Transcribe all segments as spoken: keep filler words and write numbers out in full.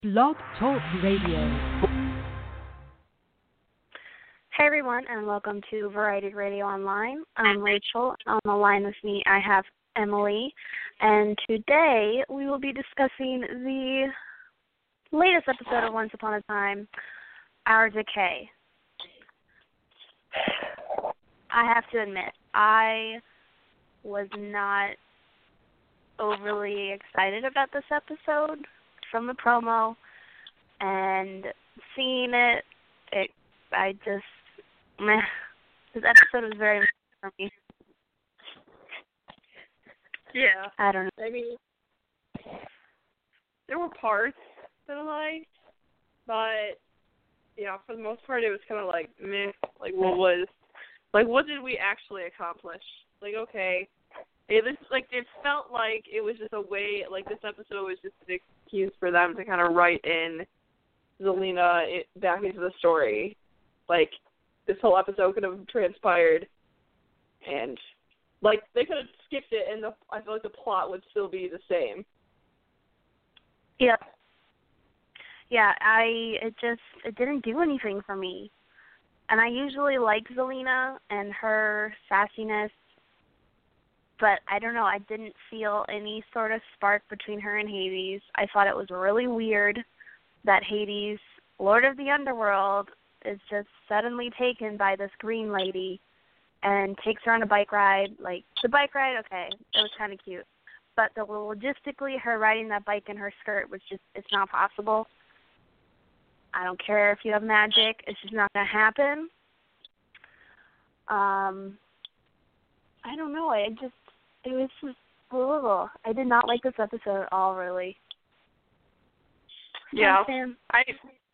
Blog Talk Radio. Hey everyone, and welcome to Variety Radio Online. I'm Rachel. On the line with me, I have Emily, and today we will be discussing the latest episode of Once Upon a Time, Our Decay. I have to admit, I was not overly excited about this episode from the promo, and seeing it, it I just, meh, this episode was very for me. Yeah. I don't know. I mean, there were parts that I liked, but, yeah, for the most part, it was kind of like, meh, like, what was, like, what did we actually accomplish? Like, okay, it was, like, it felt like it was just a way, like, this episode was just an excuse for them to kind of write in Zelena it, back into the story. Like, this whole episode could have transpired, and, like, they could have skipped it, and the, I feel like the plot would still be the same. Yeah. Yeah, I, it just, it didn't do anything for me. And I usually like Zelena and her sassiness, but I don't know, I didn't feel any sort of spark between her and Hades. I thought it was really weird that Hades, Lord of the Underworld, is just suddenly taken by this green lady and takes her on a bike ride. Like, the bike ride, okay, it was kind of cute. But the logistically, her riding that bike in her skirt was just, it's not possible. I don't care if you have magic. It's just not going to happen. Um, I don't know. I just, it was just, ugh. I did not like this episode at all, really. Yeah. Sam? I,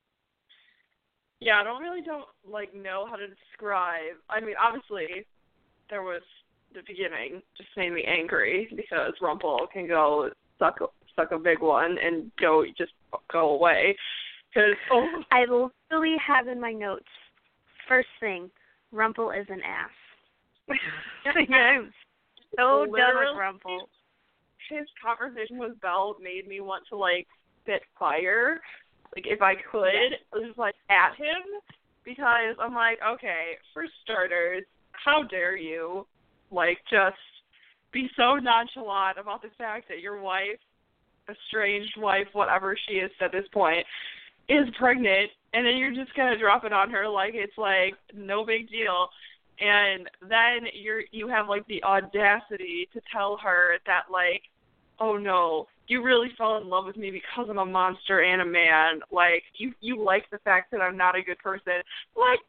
yeah, I don't really don't, like, know how to describe. I mean, obviously, there was the beginning just made me angry because Rumple can go suck, suck a big one and go, just go away. Cause, oh. I literally have in my notes, first thing, Rumple is an ass. I'm so done with Rumple. His conversation with Belle made me want to, like, spit fire, like, if I could, yeah. just, like, at him, because I'm like, okay, for starters, how dare you, like, just be so nonchalant about the fact that your wife, estranged wife, whatever she is at this point, is pregnant, and then you're just going to drop it on her like it's, like, no big deal. And then you're you have, like, the audacity to tell her that, like, oh, no, you really fell in love with me because I'm a monster and a man. Like, you, you like the fact that I'm not a good person. Like,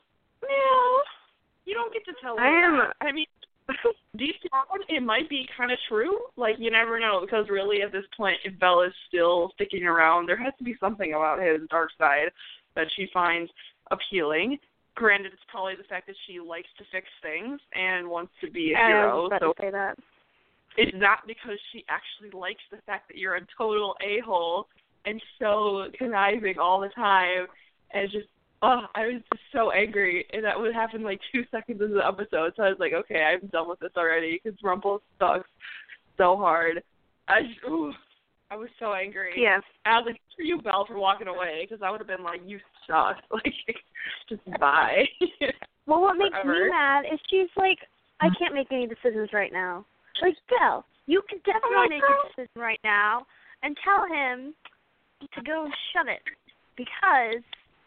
no, you don't get to tell her I am. that. I mean, deep down, it might be kind of true. Like, you never know, because really at this point, if Belle is still sticking around, there has to be something about his dark side that she finds appealing. Granted, it's probably the fact that she likes to fix things and wants to be a hero. I was about so to say that. It's not because she actually likes the fact that you're a total a-hole and so conniving all the time. And just, oh, I was just so angry. And that would happen like two seconds into the episode. So I was like, okay, I'm done with this already because Rumple sucks so hard. I just, ooh, I was so angry. Yeah. I was like, for you, Belle, for walking away, because I would have been like, you suck. Like, just bye. Well, what makes Forever. me mad is she's like, I can't make any decisions right now. Like, Belle, you can definitely oh make a decision right now and tell him to go shut it, because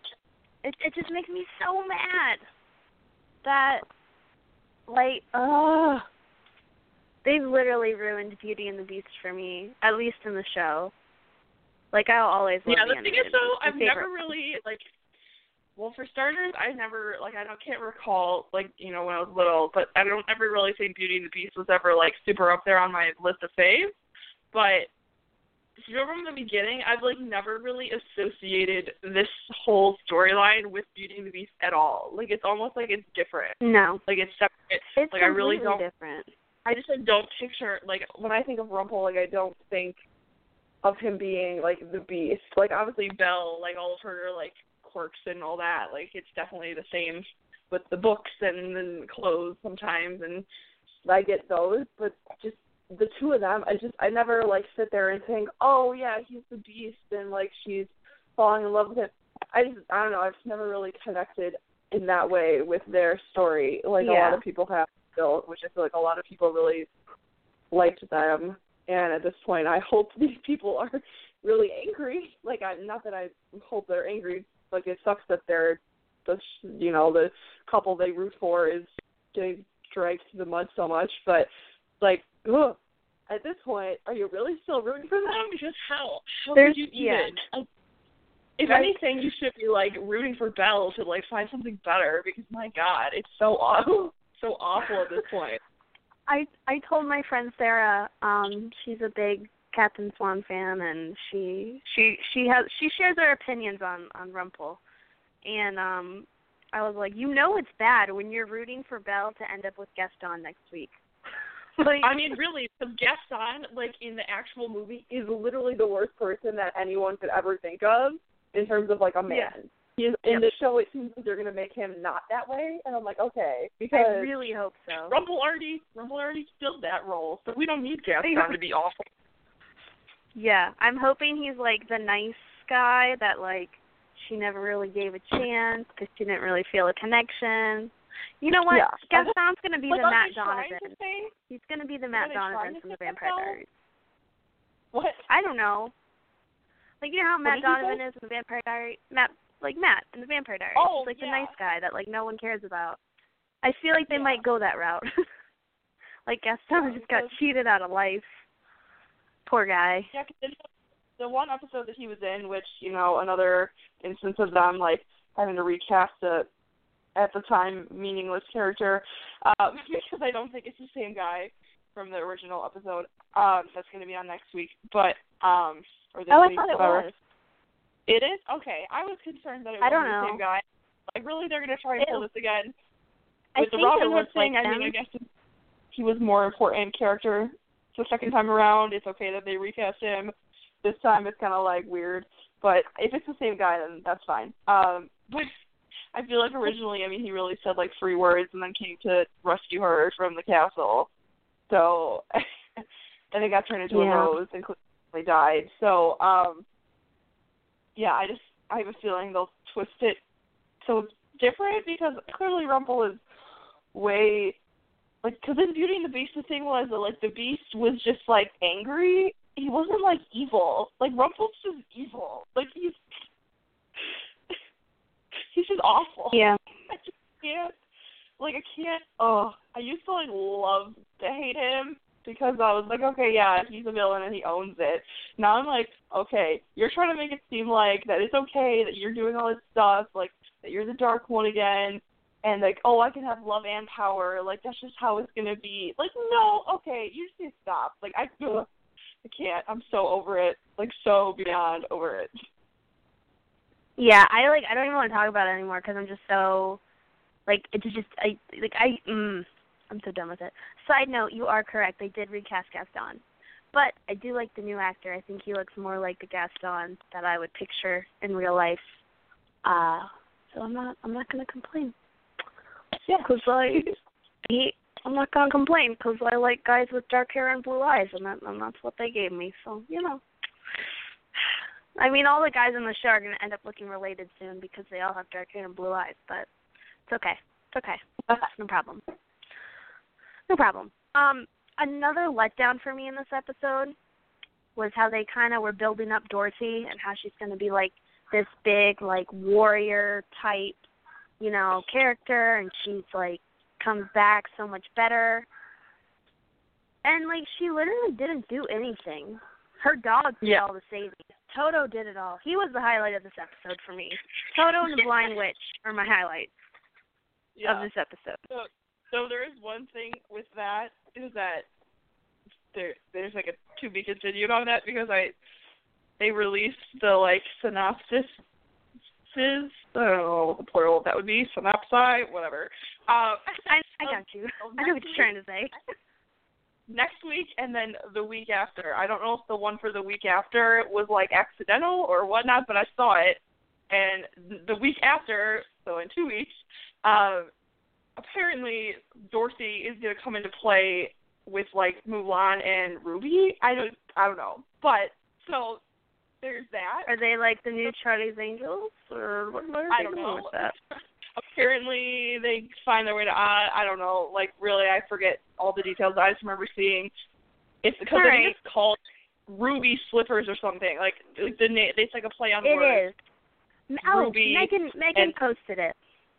it it just makes me so mad that, like, ugh. They've literally ruined Beauty and the Beast for me, at least in the show. Like, I'll always love yeah, the the thing animated. is, though, I've favorite. never really, like, well, for starters, I never, like, I don't, can't recall, like, you know, when I was little, but I don't ever really think Beauty and the Beast was ever, like, super up there on my list of faves. But if you remember from the beginning, I've, like, never really associated this whole storyline with Beauty and the Beast at all. Like, it's almost like it's different. No. Like, it's separate. It's like, I really completely don't. different. I just like, don't picture, like, when I think of Rumple, like, I don't think of him being, like, the Beast. Like, obviously, Belle, like, all of her, like, quirks and all that, like, it's definitely the same with the books and, and clothes sometimes, and I get those, but just the two of them, I just, I never, like, sit there and think, oh, yeah, he's the beast, and, like, she's falling in love with him. I just, I don't know, I've just never really connected in that way with their story, like yeah. a lot of people have built, which I feel like a lot of people really liked them. And at this point, I hope these people are really angry. Like, I, not that I hope they're angry. Like, it sucks that they're, the, you know, the couple they root for is getting dragged through the mud so much. But, like, ugh, at this point, are you really still rooting for them? Because how? How There's, could you yeah. even? If anything, you should be, like, rooting for Belle to, like, find something better. Because, my God, it's so awful, so awful at this point. I I told my friend Sarah, um, she's a big Captain Swan fan, and she she she has she shares her opinions on on Rumpel, and um, I was like, you know, it's bad when you're rooting for Belle to end up with Gaston next week. Like, I mean, really, the Gaston, like, in the actual movie, is literally the worst person that anyone could ever think of in terms of, like, a man. Yeah. He's, Yep. in the show, it seems like they're going to make him not that way, and I'm like, okay, because I really hope so. Rumpel already, Rumpel already filled that role, so we don't need Gaston to be awful. Yeah, I'm hoping he's, like, the nice guy that, like, she never really gave a chance because she didn't really feel a connection. You know what? Yeah. Gaston's going to be like, the Matt trying Donovan. To say, He's going to be the Matt Donovan from the Vampire Diaries. What? I don't know. Like, you know how What Matt did you Donovan say? is in the Vampire Diaries? Matt, like Matt in the Vampire Diaries. Oh, He's like yeah. the nice guy that, like, no one cares about. I feel like they Yeah. might go that route. Like, Gaston Yeah, just got because- cheated out of life. Poor guy. Yeah, because the one episode that he was in, which, you know, another instance of them, like, having to recast a, at the time, meaningless character, um, because I don't think it's the same guy from the original episode. Um, that's going to be on next week, but, um, or this Oh, I week, thought it whatever. was. It is? Okay. I was concerned that it I wasn't don't the know. same guy. Like, really, they're going to try and pull It- this again? I With the think Robin it Hood was thing, like I mean, them. I guess he was more important character the second time around. It's okay that they recast him. This time it's kind of, like, weird. But if it's the same guy, then that's fine. Um, but I feel like originally, I mean, he really said, like, three words and then came to rescue her from the castle. So, and it got turned into Yeah. a rose and quickly died. So, um, yeah, I just, I have a feeling they'll twist it so it's different because clearly Rumpel is way, like, because in Beauty and the Beast, the thing was that, like, the Beast was just, like, angry. He wasn't, like, evil. Like, Rumpel's just evil. Like, he's, he's just awful. Yeah. I just can't, like, I can't, oh, I used to, like, love to hate him because I was like, okay, yeah, he's a villain and he owns it. Now I'm like, okay, you're trying to make it seem like that it's okay that you're doing all this stuff, like, that you're the Dark One again, and, like, oh, I can have love and power. Like, that's just how it's going to be. Like, no, okay, you just need to stop. Like, I, ugh, I can't. I'm so over it. Like, so beyond over it. Yeah, I, like, I don't even want to talk about it anymore because I'm just so, like, it's just, I, like, I, mm, I'm so done with it. Side note, you are correct. They did recast Gaston. But I do like the new actor. I think he looks more like the Gaston that I would picture in real life. Uh, so I'm not, I'm not going to complain. Yeah. Because I, he, I'm not going to complain because I like guys with dark hair and blue eyes, and, that, and that's what they gave me. So, you know. I mean, all the guys in the show are going to end up looking related soon because they all have dark hair and blue eyes, but it's okay. It's okay. No problem. No problem. Um, another letdown for me in this episode was how they kind of were building up Dorothy and how she's going to be, like, this big, like, warrior type, you know, character, and she's, like, comes back so much better. And, like, she literally didn't do anything. Her dog did Yeah. all the saving. Toto did it all. He was the highlight of this episode for me. Toto and the Blind Witch are my highlights Yeah. of this episode. So, so there is one thing with that, is that there there's, like, a to-be continued on that because I they released the, like, synopsis. I don't know what the plural of that would be. Synopsi, whatever. Um, I, I got you. I know what you're trying to say. Next week and then the week after. I don't know if the one for the week after was, like, accidental or whatnot, but I saw it. And the week after, so in two weeks, uh, apparently Dorothy is going to come into play with like Mulan and Ruby. I don't I don't know. But so there's that. Are they like the new Charlie's Angels, or what, what are I they don't doing know. with that? Apparently they find their way to Oz. I don't know. Like really, I forget all the details. I just remember seeing it's because I think it's called Ruby Slippers or something. Like, like the name, it's like a play on it words. It is. Oh, Ruby Megan Megan and, posted it.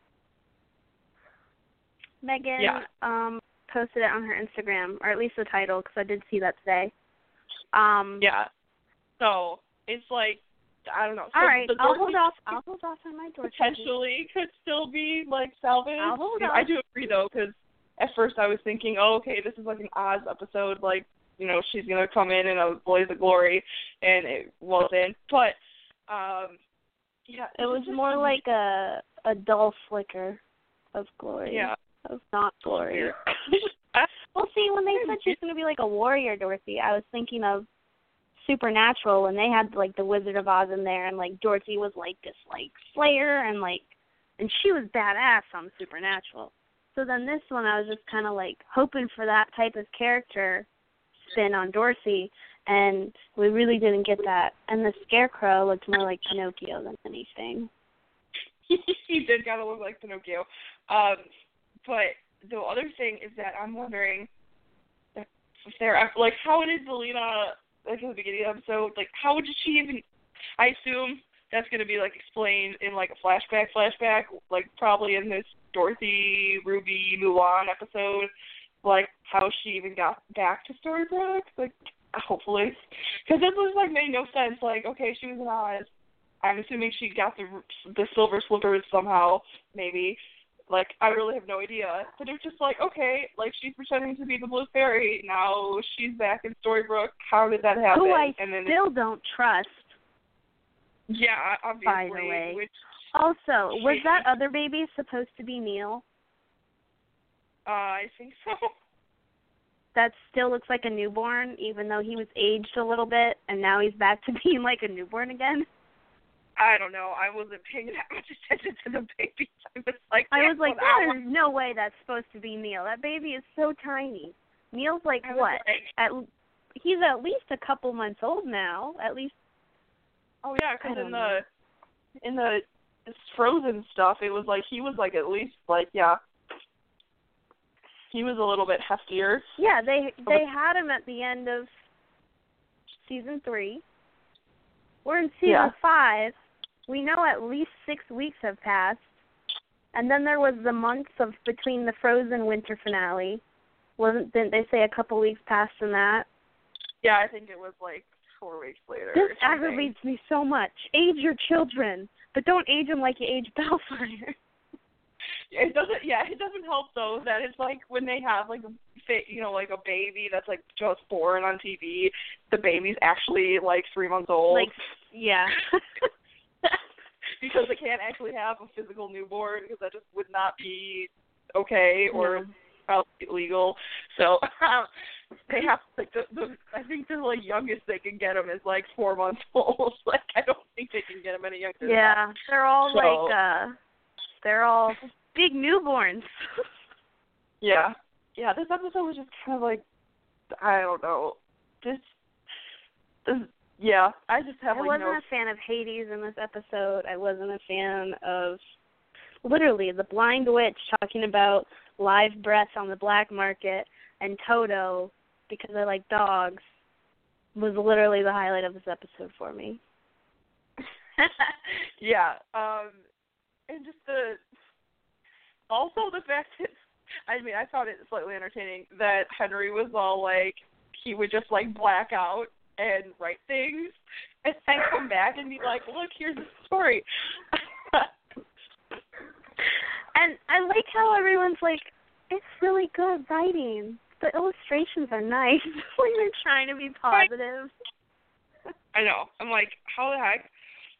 Megan yeah. um posted it on her Instagram, or at least the title, because I did see that today. Um. Yeah. So it's like I don't know. So all right, the I'll hold off. I'll hold off on my door. Potentially could still be like salvaged. I'll hold off. I do agree though, because at first I was thinking, oh, okay, this is like an Oz episode, like you know she's gonna come in in a blaze of glory, and it wasn't. But um, yeah, it was more like a a dull flicker of glory. Yeah. Of not glory. Well, see, when they said she's going to be like a warrior, Dorothy, I was thinking of Supernatural, and they had like the Wizard of Oz in there, and like Dorothy was like this like slayer, and like, and she was badass on Supernatural. So then this one, I was just kind of like hoping for that type of character spin on Dorothy, and we really didn't get that. And the Scarecrow looked more like Pinocchio than anything. He did kind of look like Pinocchio. Um, but the other thing is that I'm wondering if they're, like, how did Zelena, like, in the beginning of the episode, like, how did she even, I assume that's going to be, like, explained in, like, a flashback, flashback, like, probably in this Dorothy, Ruby, Mulan episode, like, how she even got back to Storybrooke, like, hopefully. Because this was, like, made no sense, like, okay, she was in Oz. I'm assuming she got the the silver slippers somehow, maybe. Like, I really have no idea. But it was just like, okay, like, she's pretending to be the Blue Fairy. Now she's back in Storybrooke. How did that happen? Who I and then still don't trust. Yeah, obviously. By the way. Which also, she, was that other baby supposed to be Neil? Uh, I think so. That still looks like a newborn, even though he was aged a little bit, and now he's back to being like a newborn again. I don't know. I wasn't paying that much attention to the babies. I was like, I was like, wow. there's no way that's supposed to be Neil. That baby is so tiny. Neil's like I was what? like- At he's at least a couple months old now. At least. Oh yeah, because in the know. in the this Frozen stuff, it was like he was like at least like yeah. He was a little bit heftier. Yeah, they they had him at the end of season three. We're in season Yeah. five. We know at least six weeks have passed. And then there was the months of between the Frozen winter finale. Wasn't didn't they say a couple weeks passed from that? Yeah, I think it was like four weeks later. This or something. aggravates me so much. Age your children, but don't age them like you age Bellfire. It doesn't. Yeah, it doesn't help though that it's like when they have like a fa- you know like a baby that's like just born on T V, the baby's actually like three months old. Like, yeah. Because they can't actually have a physical newborn because that just would not be okay or No. probably illegal. So um, they have like the, the I think the like youngest they can get them is like four months old. Like I don't think they can get them any younger. Than Yeah, that. they're all So- like uh, they're all big newborns. Yeah. Yeah, this episode was just kind of like, I don't know. This, this yeah, I just have I like wasn't no... a fan of Hades in this episode. I wasn't a fan of, literally, the blind witch talking about live breaths on the black market, and Toto, because I like dogs, was literally the highlight of this episode for me. yeah, um, and just the... Also the fact that, I mean, I found it slightly entertaining that Henry was all like, he would just like black out and write things and then come back and be like, look, here's the story. And I like how everyone's like, it's really good writing. The illustrations are nice when you're trying to be positive. I know. I'm like, how the heck?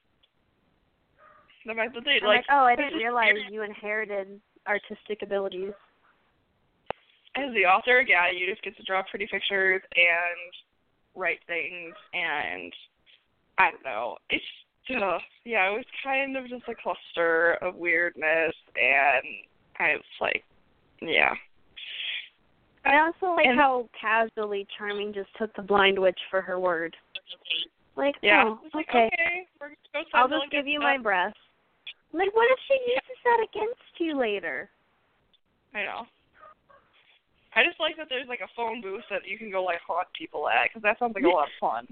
The fact that they, I'm like, like, oh, I didn't realize you inherited artistic abilities. As the author, yeah, you just get to draw pretty pictures and write things, and I don't know. It's uh, yeah, it was kind of just a cluster of weirdness, and I was like, yeah. I also like and, how casually Charming just took the blind witch for her word. Like, yeah, oh, it's like, okay. okay, we're gonna go I'll settle just give you stuff. my breast. Like, what if she uses that against you later? I know. I just like that there's like a phone booth that you can go like haunt people at, because that sounds like a lot of fun.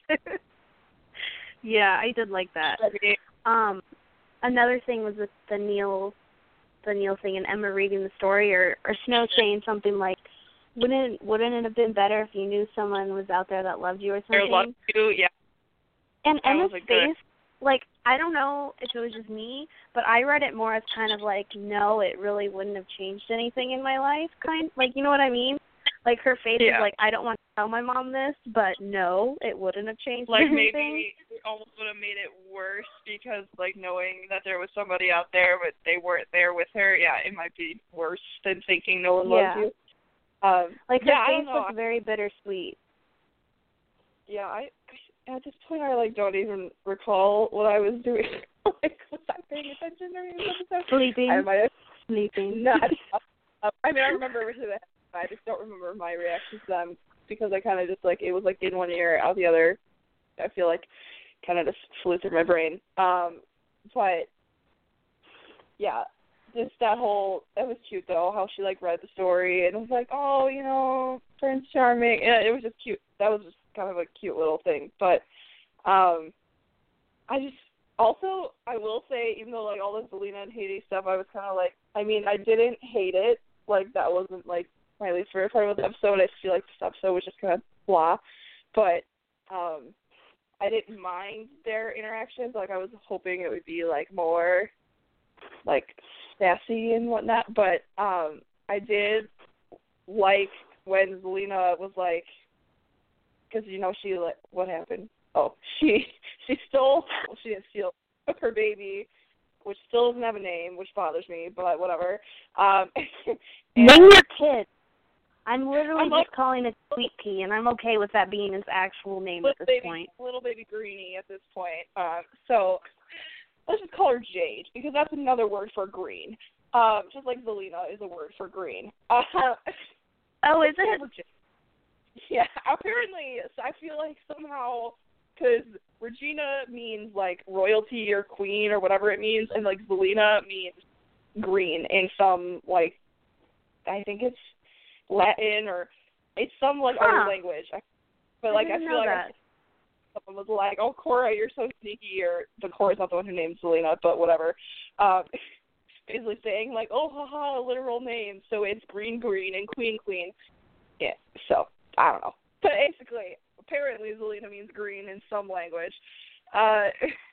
Yeah, I did like that. Um, another thing was with the Neil, the Neil thing, and Emma reading the story, or or Snow saying something like, "Wouldn't wouldn't it have been better if you knew someone was out there that loved you or something?" Or loved you, yeah. And That Emma's was a face, good... like, I don't know if it was just me, but I read it more as kind of like, no, it really wouldn't have changed anything in my life, kind, like, you know what I mean? Like, her face yeah. is like, I don't want to tell my mom this, but no, it wouldn't have changed like anything. maybe it almost would have made it worse, because like knowing that there was somebody out there but they weren't there with her, yeah, it might be worse than thinking no one yeah. loves you. Um, like, her yeah, face I looks very bittersweet. Yeah, I at this point I like don't even recall what I was doing. Like, was I paying attention during this episode? Sleeping. I might have Sleeping. not. Um, I mean, I remember everything that happened. I just don't remember my reactions to them, because I kind of just like it was like in one ear, out the other. I feel like kind of just flew through my brain. Um, but yeah, just that whole it was cute though. How she like read the story and was like, oh, you know, Prince Charming. And it was just cute. That was just kind of a cute little thing. But um, I just also I will say, even though like all this Zelena and Hades stuff, I was kind of like, I mean, I didn't hate it. Like that wasn't like my least favorite part of the episode. I feel like this episode was just kind of blah. But um, I didn't mind their interactions. Like I was hoping it would be like more like sassy and whatnot. But um, I did like when Zelena was like, because you know she like what happened? Oh, she she stole. Well, she didn't steal. Took her baby, which still doesn't have a name, which bothers me. But whatever. Um, Name your kid. I'm literally I'm just like, calling it Sweet Pea, and I'm okay with that being his actual name at this baby, point. Little baby Greenie at this point. Um, so let's just call her Jade, because that's another word for green. Um, just like Zelena is a word for green. Uh, oh, is it? Yeah, apparently. So I feel like somehow, because Regina means like royalty or queen or whatever it means, and like Zelena means green in some like, I think it's Latin or it's some like huh. other language. But like I, I feel like I, someone was like, "Oh, Cora, you're so sneaky," or but Cora's not the one who named Zelena, but whatever. Um, basically saying like, "Oh, haha, literal name." So it's green, green, and queen, queen. Yeah. So I don't know, but basically, apparently Zelena means green in some language. Uh,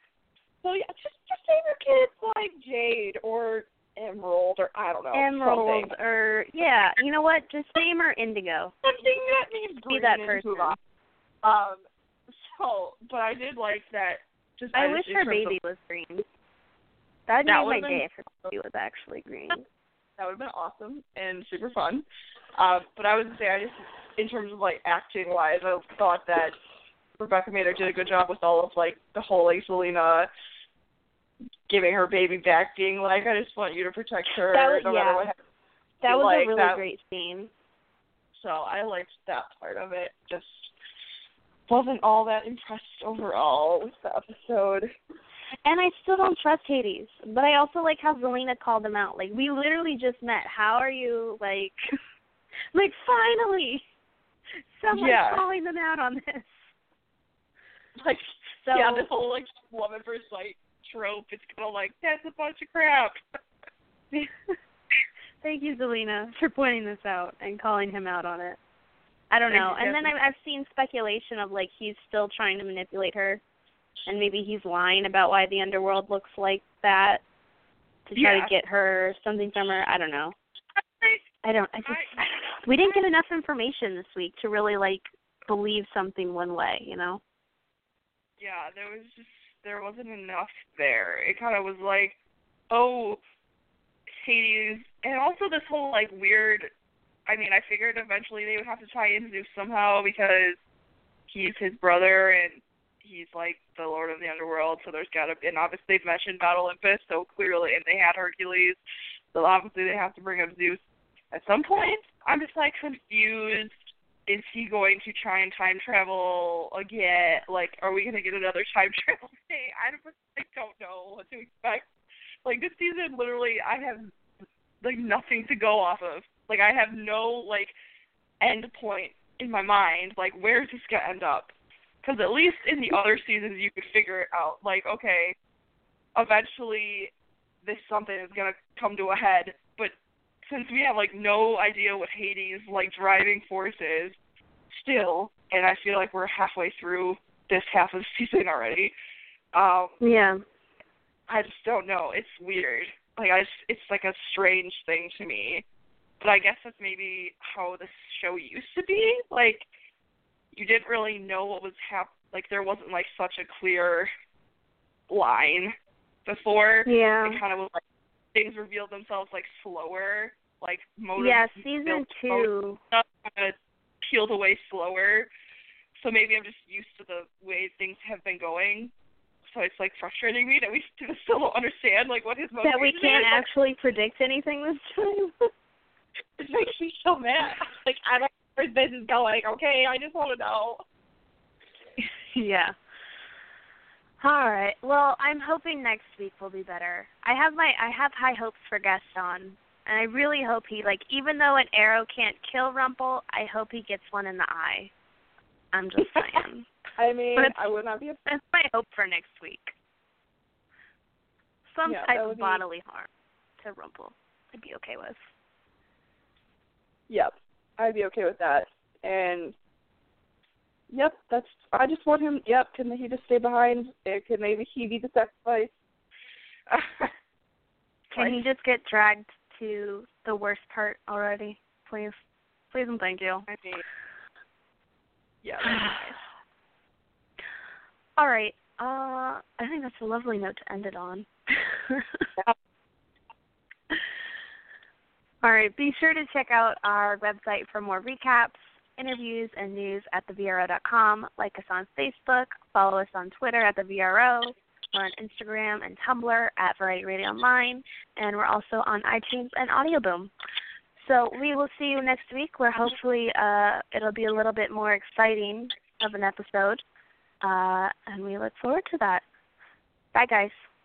so yeah, just just name your kids like Jade or Emerald or I don't know. Emerald something. or yeah, you know what? Just name her Indigo. Something that means green. Be that and person. move on. Um. So, but I did like that. Just I I wish just, her baby of, was green. That'd that make my been, day if her baby was actually green. That would have been awesome and super fun. Um, but I would say I just, in terms of like acting wise, I thought that Rebecca Mader did a good job with all of like the whole like Zelena giving her baby back, being like, I just want you to protect her that was, no yeah. matter what happens. That was like, a really that, great scene. So I liked that part of it. Just wasn't all that impressed overall with the episode. And I still don't trust Hades, but I also like how Zelena called him out. Like, we literally just met. How are you, like, like, finally, someone's yeah. calling them out on this. Like, so, yeah, this whole, like, love at first sight trope, it's kind of like, that's a bunch of crap. Thank you, Zelena, for pointing this out and calling him out on it. I don't Thank know. you, And then I've, I've seen speculation of, like, he's still trying to manipulate her. And maybe he's lying about why the underworld looks like that to try yeah. to get her something from her. I don't know. I don't. I just. I don't know. We didn't get enough information this week to really like believe something one way. You know. Yeah, there was just there wasn't enough there. It kind of was like, oh, Hades, and also this whole like weird. I mean, I figured eventually they would have to tie in Zeus somehow because he's his brother and he's like the Lord of the Underworld, so there's gotta be, and obviously they've mentioned Mount Olympus, so clearly, and they had Hercules, so obviously they have to bring up Zeus at some point. I'm just like confused. Is he going to try and time travel again? Like, are we gonna get another time travel thing? I don't, I don't know what to expect. Like this season, literally, I have like nothing to go off of. Like I have no like end point in my mind. Like where's this gonna end up? Because at least in the other seasons, you could figure it out. Like okay, eventually, this something is gonna come to a head, but since we have, like, no idea what Hades' like, driving force is still, and I feel like we're halfway through this half of the season already, um, yeah. I just don't know. It's weird. Like, I just, it's, like, a strange thing to me. But I guess that's maybe how the show used to be. Like, you didn't really know what was happening. Like, there wasn't, like, such a clear line before. Yeah. It kind of was, like, things revealed themselves, like, slower. Like, motive. Yeah, season two. Stuff kind of peeled away slower. So maybe I'm just used to the way things have been going. So it's, like, frustrating me that we still don't understand, like, what his motivation is. That we can't is. actually predict anything this time. It makes me so mad. Like, I don't know where this is going. Okay, I just want to know. Yeah. All right. Well, I'm hoping next week will be better. I have my I have high hopes for Gaston, and I really hope he like even though an arrow can't kill Rumple, I hope he gets one in the eye. I'm just saying. I mean, I would not be. A- that's my hope for next week. Some yeah, type of be... bodily harm to Rumple, I'd be okay with. Yep, I'd be okay with that. And yep, that's. I just want him. Yep, can he just stay behind? Can maybe he be the sacrifice? Can he just get dragged to the worst part already, please? Please and thank you. I mean, yeah. That'd be nice. All right. Uh, I think that's a lovely note to end it on. Yeah. All right, be sure to check out our website for more recaps, interviews, and news at the V R O dot com. Like us on Facebook, follow us on Twitter at the V R O. We're on Instagram and Tumblr at Variety Radio Online, and we're also on iTunes and Audioboom. So we will see you next week, where hopefully uh, it'll be a little bit more exciting of an episode, uh, and we look forward to that. Bye, guys.